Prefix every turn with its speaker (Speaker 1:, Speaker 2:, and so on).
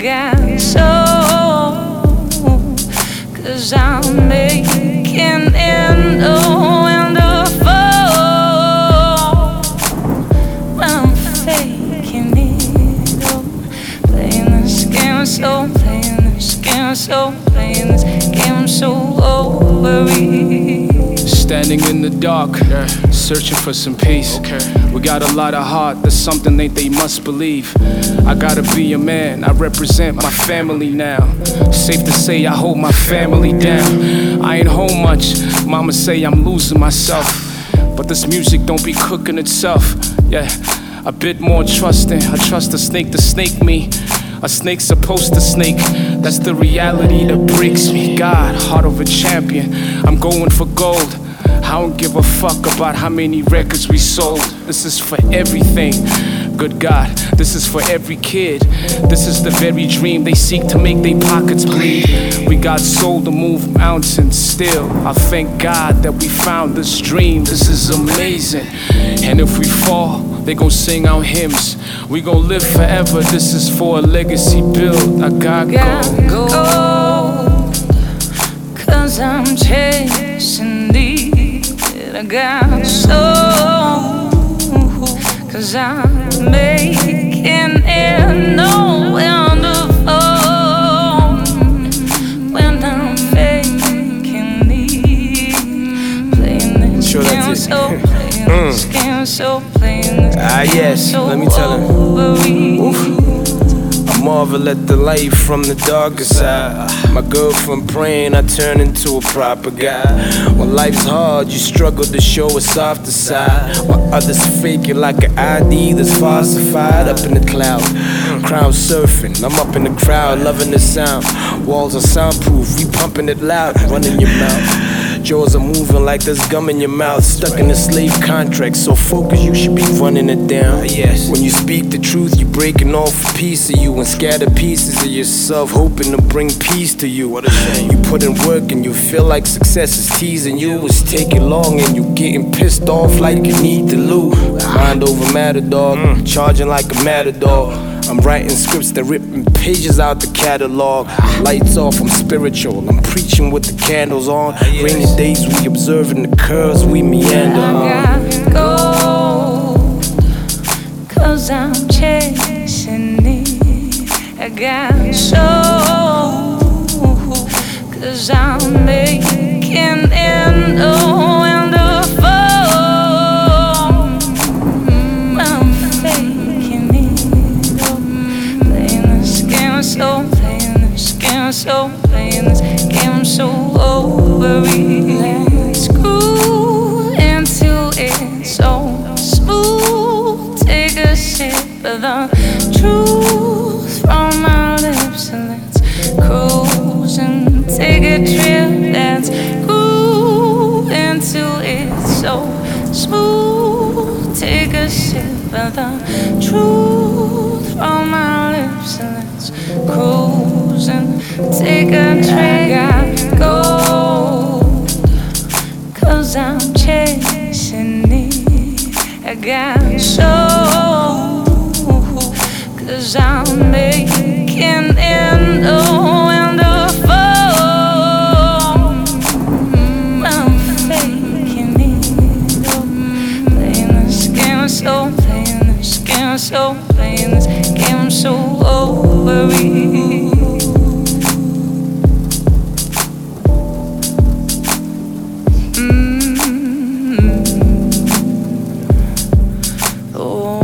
Speaker 1: got soul, 'cause I'm making it wonderful. I'm faking it, playing this game so, playing this game so, playing this game so over it.
Speaker 2: Standing in the dark, searching for some peace. We got a lot of heart, there's something they must believe. I gotta be a man, I represent my family now. Safe to say I hold my family down. I ain't home much, mama say I'm losing myself. But this music don't be cooking itself. Yeah, a bit more trusting. I trust a snake to snake me. A snake's supposed to snake, that's the reality that breaks me. God, heart of a champion, I'm going for gold. I don't give a fuck about how many records we sold. This is for everything, good God, this is for every kid. This is the very dream they seek to make their pockets bleed. We got soul to move mountains still. I thank God that we found this dream. This is amazing. And if we fall, they gon' sing our hymns. We gon' live forever, this is for a legacy build. I gotta go,
Speaker 1: 'cause I'm chasing these. I got soul, 'cause I'm making it wonderful. When I'm faking these, playing this game so, playing this game so, playing this game so,
Speaker 3: let me tell him. I marvel at the light from the darker side. My girlfriend praying I turn into a proper guy. When life's hard, you struggle to show a softer side, while others fake it like an ID that's falsified. Up in the cloud, crowd surfing, I'm up in the crowd, loving the sound. Walls are soundproof, we pumping it loud, running your mouth. Jaws are moving like there's gum in your mouth. Stuck in a slave contract, so focus, you should be running it down. Yes. When you speak the truth, you breaking off a piece of you and scatter pieces of yourself, hoping to bring peace to you. What a shame. You put in work and you feel like success is teasing you. It's taking long and you getting pissed off like you need to lose. Mind over matter, dog. Charging like a matador. I'm writing scripts that ripping pages out the catalog. Lights off, I'm spiritual, I'm preaching with the candles on. Rainy days we observing the curves we meander on.
Speaker 1: I gotta go, 'cause I'm chasing it. I got soul, 'cause I'm making it wonderful. I'm faking it, playing this game so, playing this game so, playing this game so over it. Let's groove into it so smooth. Take a sip of the truth from my lips and let's cruise and take a trip. Let's groove into it so smooth. Take a sip of the truth from my lips and let's cruise and take a trip. I gotta go, 'cause I'm chasing it. I got soul, 'cause I'm making it wonderful. I'm faking it, playing this game so, playing this game so, playing this game so over it. Oh.